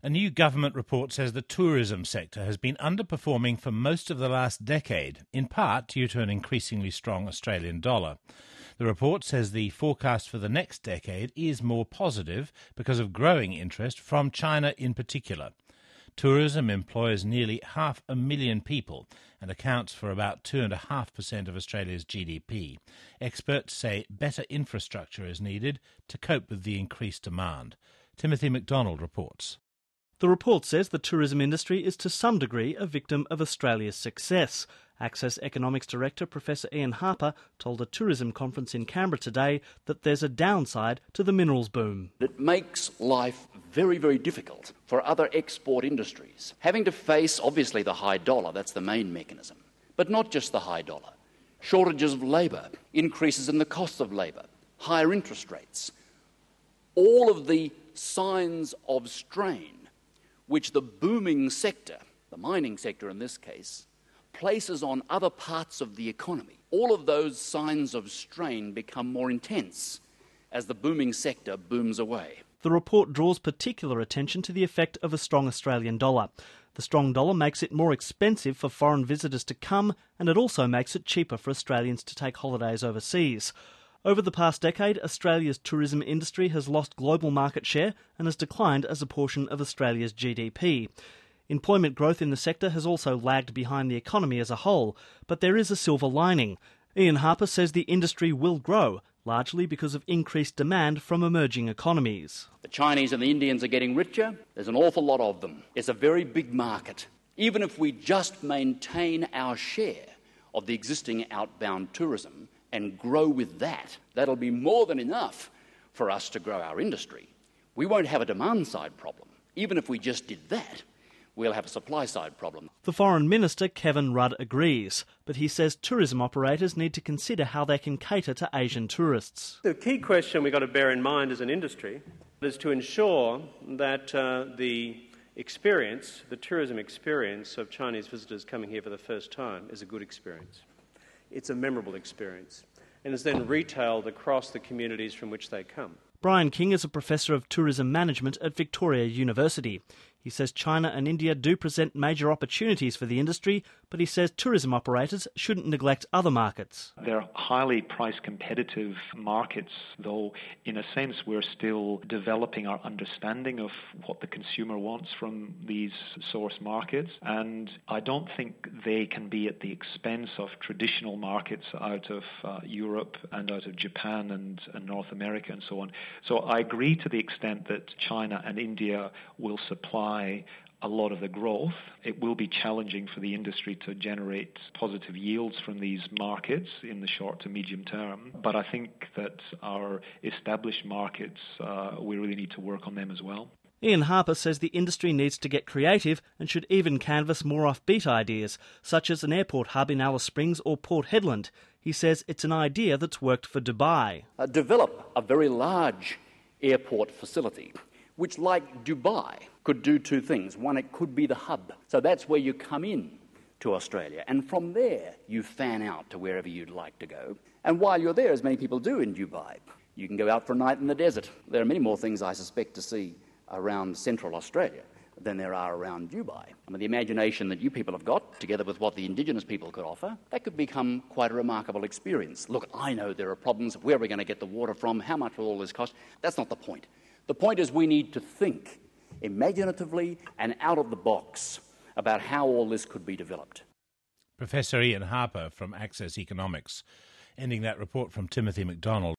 A new government report says the tourism sector has been underperforming for most of the last decade, in part due to an increasingly strong Australian dollar. The report says the forecast for the next decade is more positive because of growing interest from China in particular. Tourism employs nearly 500,000 people and accounts for about 2.5% of Australia's GDP. Experts say better infrastructure is needed to cope with the increased demand. Timothy McDonald reports. The report says the tourism industry is to some degree a victim of Australia's success. Access Economics Director Professor Ian Harper told a tourism conference in Canberra today that there's a downside to the minerals boom. It makes life very, very difficult for other export industries, having to face obviously the high dollar, that's the main mechanism, but not just the high dollar. Shortages of labour, increases in the cost of labour, higher interest rates, all of the signs of strain which the booming sector, the mining sector in this case, places on other parts of the economy. All of those signs of strain become more intense as the booming sector booms away. The report draws particular attention to the effect of a strong Australian dollar. The strong dollar makes it more expensive for foreign visitors to come, and it also makes it cheaper for Australians to take holidays overseas. Over the past decade, Australia's tourism industry has lost global market share and has declined as a portion of Australia's GDP. Employment growth in the sector has also lagged behind the economy as a whole, but there is a silver lining. Ian Harper says the industry will grow, largely because of increased demand from emerging economies. The Chinese and the Indians are getting richer. There's an awful lot of them. It's a very big market. Even if we just maintain our share of the existing outbound tourism and grow with that, that'll be more than enough for us to grow our industry. We won't have a demand-side problem. Even if we just did that, we'll have a supply-side problem. The Foreign Minister, Kevin Rudd, agrees, but he says tourism operators need to consider how they can cater to Asian tourists. The key question we've got to bear in mind as an industry is to ensure that the tourism experience of Chinese visitors coming here for the first time is a good experience. It's a memorable experience and is then retailed across the communities from which they come. Brian King is a professor of tourism management at Victoria University. He says China and India do present major opportunities for the industry, but he says tourism operators shouldn't neglect other markets. They're highly price competitive markets, though in a sense we're still developing our understanding of what the consumer wants from these source markets, and I don't think they can be at the expense of traditional markets out of Europe and out of Japan and North America and so on. So I agree to the extent that China and India will supply a lot of the growth. It will be challenging for the industry to generate positive yields from these markets in the short to medium term. But I think that our established markets, we really need to work on them as well. Ian Harper says the industry needs to get creative and should even canvass more offbeat ideas, such as an airport hub in Alice Springs or Port Hedland. He says it's an idea that's worked for Dubai. Develop a very large airport facility, which, like Dubai, could do two things. One, it could be the hub. So that's where you come in to Australia. And from there, you fan out to wherever you'd like to go. And while you're there, as many people do in Dubai, you can go out for a night in the desert. There are many more things, I suspect, to see around Central Australia than there are around Dubai. I mean, the imagination that you people have got, together with what the Indigenous people could offer, that could become quite a remarkable experience. Look, I know there are problems. Where are we going to get the water from? How much will all this cost? That's not the point. The point is we need to think imaginatively and out of the box about how all this could be developed. Professor Ian Harper from Access Economics, ending that report from Timothy McDonald.